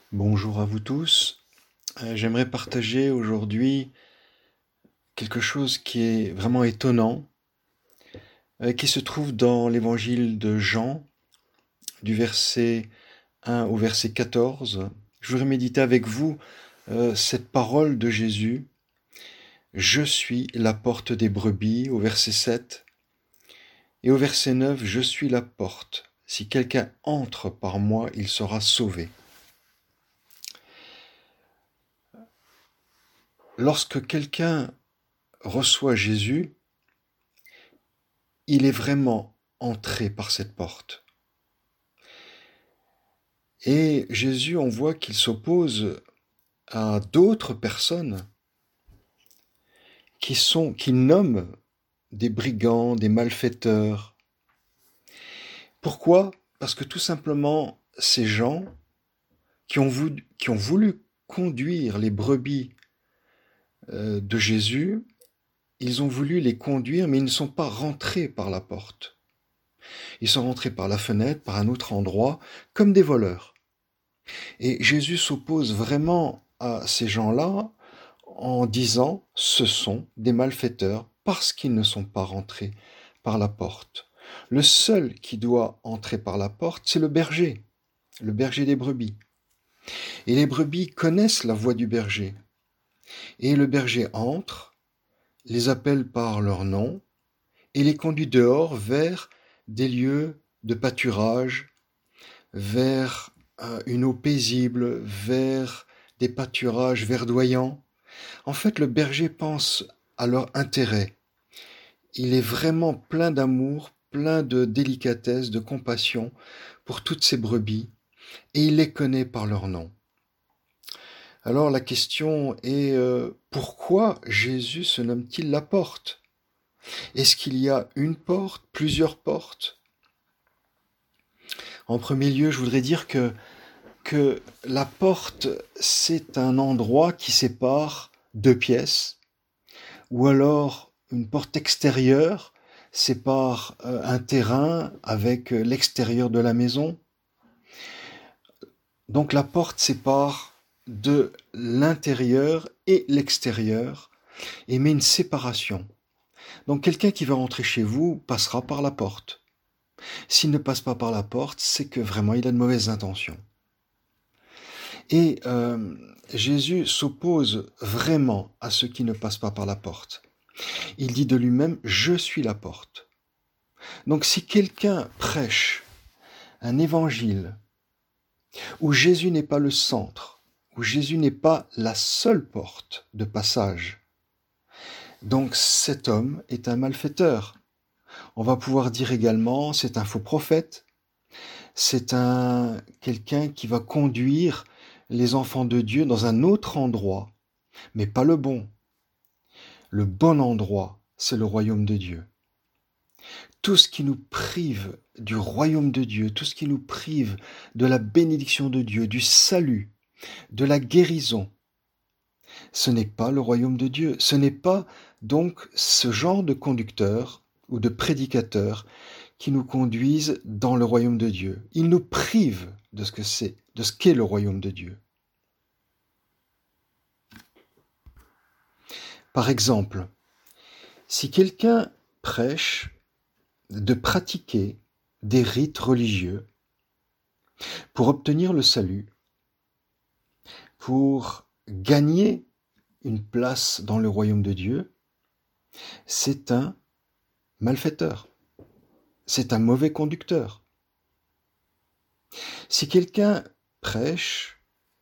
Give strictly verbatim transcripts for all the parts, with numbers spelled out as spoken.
Bonjour à vous tous. Euh, J'aimerais partager aujourd'hui quelque chose qui est vraiment étonnant, euh, qui se trouve dans l'évangile de Jean, du verset un au verset quatorze. Je voudrais méditer avec vous euh, cette parole de Jésus. Je suis la porte des brebis, au verset sept. Et au verset neuf, je suis la porte. Si quelqu'un entre par moi, il sera sauvé. Lorsque quelqu'un reçoit Jésus, il est vraiment entré par cette porte. Et Jésus, on voit qu'il s'oppose à d'autres personnes qui sont, qu'il nomme des brigands, des malfaiteurs. Pourquoi? Parce que tout simplement, ces gens qui ont voulu, qui ont voulu conduire les brebis euh, de Jésus, ils ont voulu les conduire, mais ils ne sont pas rentrés par la porte. Ils sont rentrés par la fenêtre, par un autre endroit, comme des voleurs. Et Jésus s'oppose vraiment à ces gens-là en disant « ce sont des malfaiteurs parce qu'ils ne sont pas rentrés par la porte ». Le seul qui doit entrer par la porte, c'est le berger, le berger des brebis. Et les brebis connaissent la voix du berger. Et le berger entre, les appelle par leur nom et les conduit dehors vers des lieux de pâturage, vers une eau paisible, vers des pâturages verdoyants. En fait, le berger pense à leur intérêt. Il est vraiment plein d'amour, plein de délicatesse, de compassion pour toutes ces brebis, et il les connaît par leur nom. Alors la question est, euh, pourquoi Jésus se nomme-t-il la porte? Est-ce qu'il y a une porte, plusieurs portes? En premier lieu, je voudrais dire que, que la porte, c'est un endroit qui sépare deux pièces, ou alors une porte extérieure sépare euh, un terrain avec euh, l'extérieur de la maison. Donc la porte sépare de l'intérieur et l'extérieur et met une séparation. Donc quelqu'un qui va rentrer chez vous passera par la porte. S'il ne passe pas par la porte, c'est que vraiment il a de mauvaises intentions. Et euh, Jésus s'oppose vraiment à ceux qui ne passent pas par la porte. Il dit de lui-même « Je suis la porte ». Donc si quelqu'un prêche un évangile où Jésus n'est pas le centre, où Jésus n'est pas la seule porte de passage, donc cet homme est un malfaiteur. On va pouvoir dire également c'est un faux prophète, c'est un quelqu'un qui va conduire les enfants de Dieu dans un autre endroit, mais pas le bon. Le bon endroit, c'est le royaume de Dieu. Tout ce qui nous prive du royaume de Dieu, tout ce qui nous prive de la bénédiction de Dieu, du salut, de la guérison, ce n'est pas le royaume de Dieu. Ce n'est pas donc ce genre de conducteurs ou de prédicateurs qui nous conduisent dans le royaume de Dieu. Ils nous privent de ce que c'est, de ce qu'est le royaume de Dieu. Par exemple, si quelqu'un prêche de pratiquer des rites religieux pour obtenir le salut, pour gagner une place dans le royaume de Dieu, c'est un malfaiteur, c'est un mauvais conducteur. Si quelqu'un prêche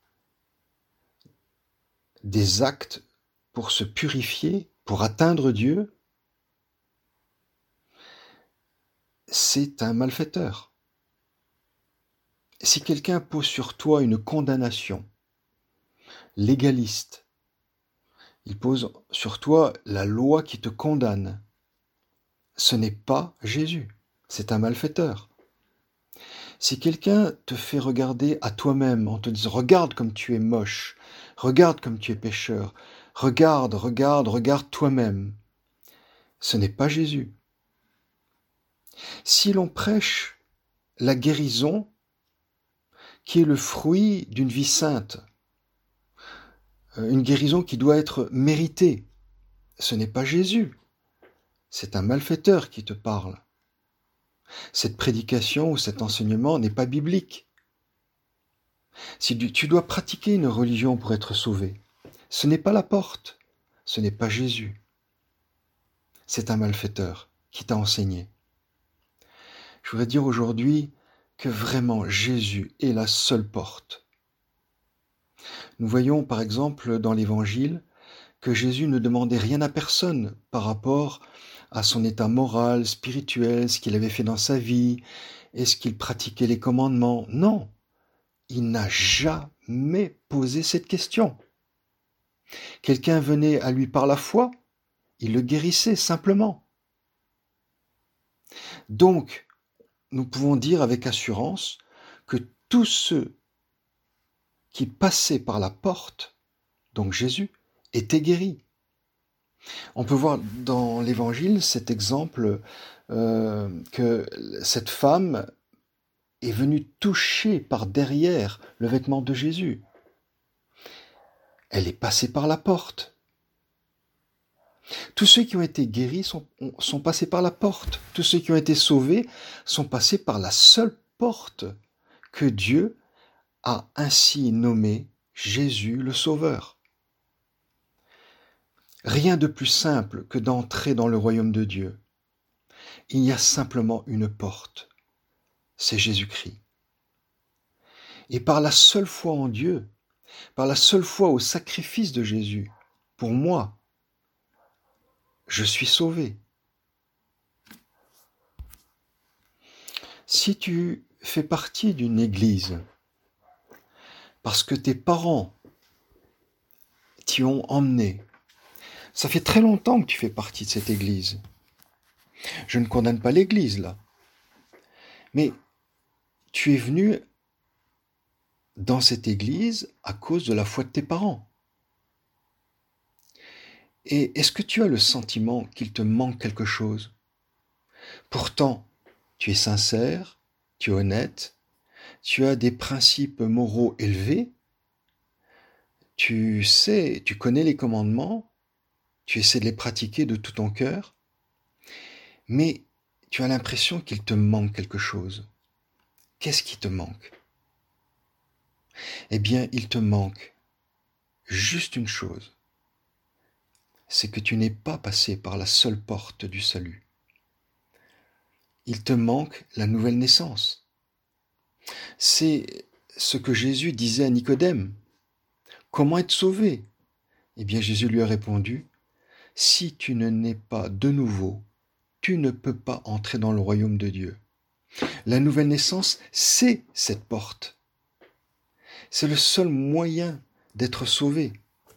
des actes pour se purifier, pour atteindre Dieu, c'est un malfaiteur. Si quelqu'un pose sur toi une condamnation légaliste, il pose sur toi la loi qui te condamne, ce n'est pas Jésus, c'est un malfaiteur. Si quelqu'un te fait regarder à toi-même en te disant « Regarde comme tu es moche, regarde comme tu es pécheur, regarde, regarde, regarde toi-même », ce n'est pas Jésus. Si l'on prêche la guérison, qui est le fruit d'une vie sainte, une guérison qui doit être méritée. Ce n'est pas Jésus, c'est un malfaiteur qui te parle. Cette prédication ou cet enseignement n'est pas biblique. Si tu dois pratiquer une religion pour être sauvé, ce n'est pas la porte, ce n'est pas Jésus. C'est un malfaiteur qui t'a enseigné. Je voudrais dire aujourd'hui que vraiment Jésus est la seule porte. Nous voyons par exemple dans l'Évangile que Jésus ne demandait rien à personne par rapport à son état moral, spirituel, ce qu'il avait fait dans sa vie, est-ce qu'il pratiquait les commandements. Non, il n'a jamais posé cette question. Quelqu'un venait à lui par la foi, il le guérissait simplement. Donc, nous pouvons dire avec assurance que tous ceux qui passaient par la porte, donc Jésus, étaient guéris. On peut voir dans l'Évangile cet exemple euh, que cette femme est venue toucher par derrière le vêtement de Jésus. Elle est passée par la porte. Tous ceux qui ont été guéris sont, sont passés par la porte. Tous ceux qui ont été sauvés sont passés par la seule porte que Dieu a ainsi nommée Jésus le Sauveur. Rien de plus simple que d'entrer dans le royaume de Dieu. Il y a simplement une porte, c'est Jésus-Christ. Et par la seule foi en Dieu, par la seule foi au sacrifice de Jésus, pour moi, je suis sauvé. Si tu fais partie d'une église, parce que tes parents t'y ont emmené, ça fait très longtemps que tu fais partie de cette église. Je ne condamne pas l'église, là. Mais tu es venu dans cette église à cause de la foi de tes parents. Et est-ce que tu as le sentiment qu'il te manque quelque chose? Pourtant, tu es sincère, tu es honnête, tu as des principes moraux élevés, tu sais, tu connais les commandements, tu essaies de les pratiquer de tout ton cœur, mais tu as l'impression qu'il te manque quelque chose. Qu'est-ce qui te manque? Eh bien, il te manque juste une chose. C'est que tu n'es pas passé par la seule porte du salut. Il te manque la nouvelle naissance. C'est ce que Jésus disait à Nicodème. Comment être sauvé? Eh bien, Jésus lui a répondu, si tu ne nais pas de nouveau, tu ne peux pas entrer dans le royaume de Dieu. La nouvelle naissance, c'est cette porte. C'est le seul moyen d'être sauvé.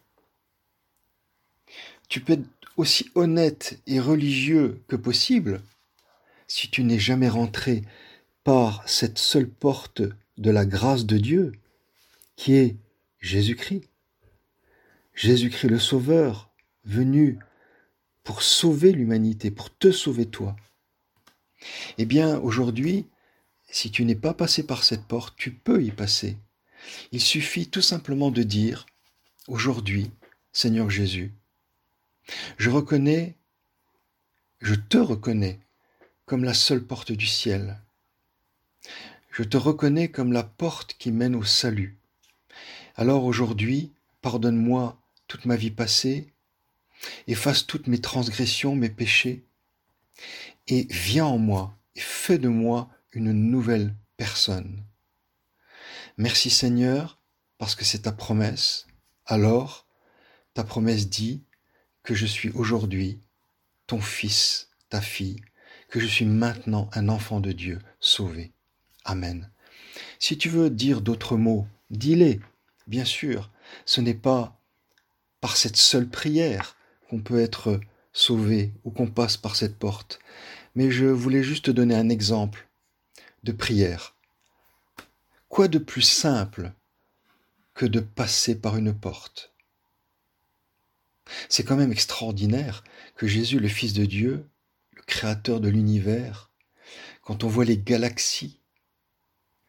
Tu peux être aussi honnête et religieux que possible si tu n'es jamais rentré par cette seule porte de la grâce de Dieu, qui est Jésus-Christ. Jésus-Christ le Sauveur, venu pour sauver l'humanité, pour te sauver toi. Eh bien, aujourd'hui, si tu n'es pas passé par cette porte, tu peux y passer. Il suffit tout simplement de dire, aujourd'hui, Seigneur Jésus, je reconnais, je te reconnais comme la seule porte du ciel. Je te reconnais comme la porte qui mène au salut. Alors aujourd'hui, pardonne-moi toute ma vie passée, efface toutes mes transgressions, mes péchés, et viens en moi, et fais de moi une nouvelle personne. Merci Seigneur, parce que c'est ta promesse. Alors, ta promesse dit que je suis aujourd'hui ton fils, ta fille, que je suis maintenant un enfant de Dieu, sauvé. Amen. Si tu veux dire d'autres mots, dis-les. Bien sûr, ce n'est pas par cette seule prière qu'on peut être sauvé ou qu'on passe par cette porte. Mais je voulais juste te donner un exemple de prière. Quoi de plus simple que de passer par une porte? C'est quand même extraordinaire que Jésus, le Fils de Dieu, le Créateur de l'univers, quand on voit les galaxies,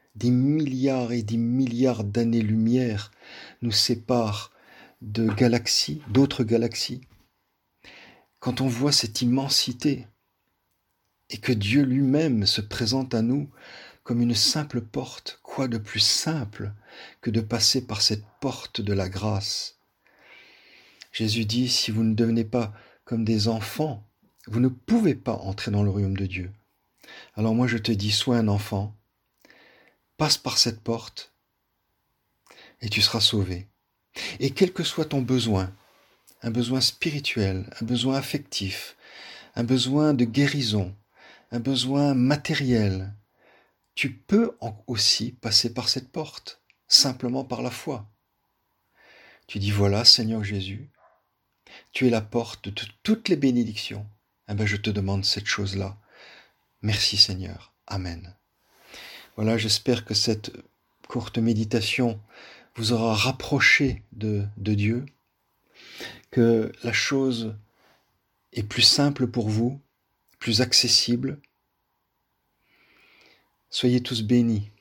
des milliards et des milliards d'années-lumière nous séparent de galaxies, d'autres galaxies. Quand on voit cette immensité et que Dieu lui-même se présente à nous comme une simple porte, quoi de plus simple que de passer par cette porte de la grâce? Jésus dit, si vous ne devenez pas comme des enfants, vous ne pouvez pas entrer dans le royaume de Dieu. Alors moi je te dis, sois un enfant, passe par cette porte et tu seras sauvé. Et quel que soit ton besoin, un besoin spirituel, un besoin affectif, un besoin de guérison, un besoin matériel, tu peux aussi passer par cette porte, simplement par la foi. Tu dis, voilà Seigneur Jésus, tu es la porte de toutes les bénédictions. Eh bien, je te demande cette chose-là. Merci Seigneur. Amen. Voilà, j'espère que cette courte méditation vous aura rapproché de, de Dieu, que la chose est plus simple pour vous, plus accessible. Soyez tous bénis.